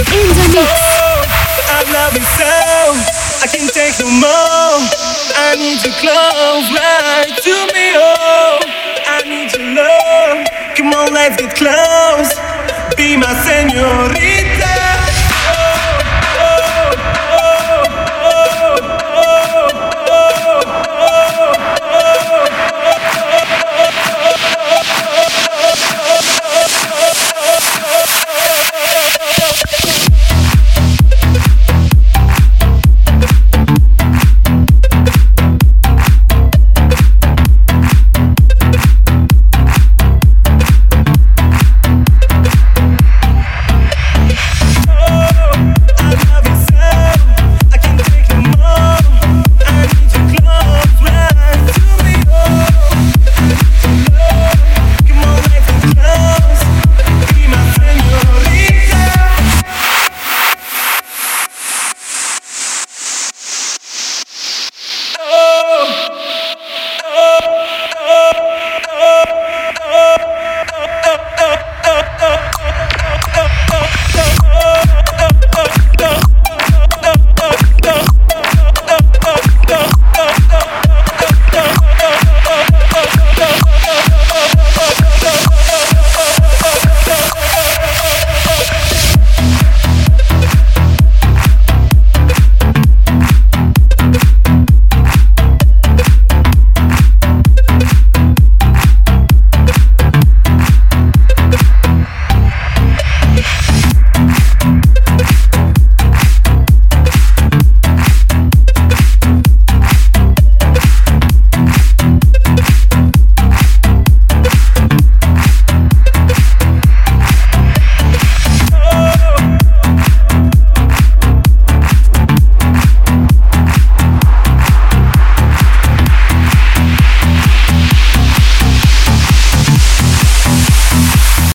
in the mix. I love it so, I can't take no more. I need you close, right to me, oh. I need your love, come on, let's get close. Be my señorita.